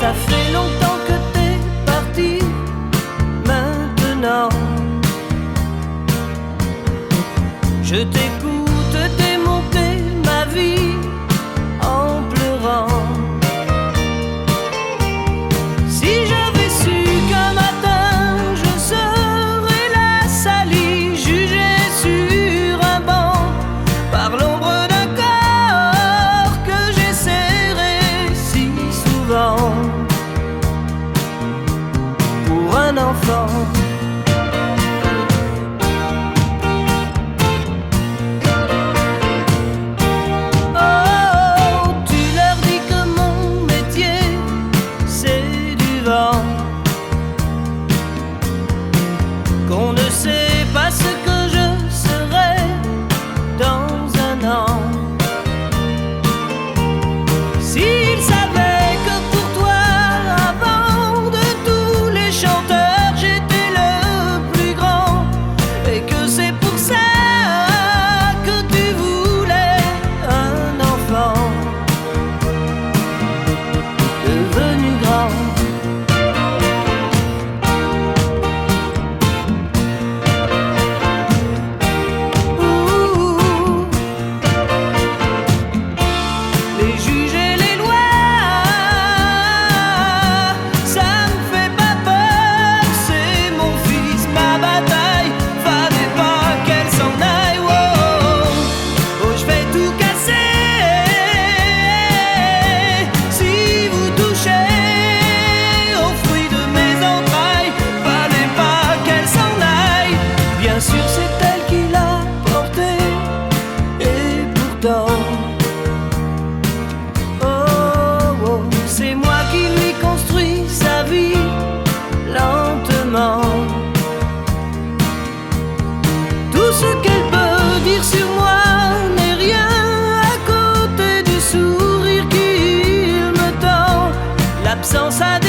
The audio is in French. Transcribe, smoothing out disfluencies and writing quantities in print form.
Ça fait longtemps que t'es parti. Maintenant je t'écoute démonter ma vie en pleurant. Si j'avais su qu'un matin je serais la salie, jugée sur un banc par l'ombre d'un corps que j'ai serré si souvent pour un enfant. Qu'on ne sait pas ce que je serai dans un an. S'ils savaient que pour toi, avant de tous les chanteurs, j'étais le plus grand, et que c'est pour ça que tu voulais un enfant devenu grand. Bien sûr c'est elle qui l'a porté, et pourtant oh, oh, c'est moi qui lui construis sa vie lentement. Tout ce qu'elle peut dire sur moi n'est rien à côté du sourire qu'il me tend. L'absence a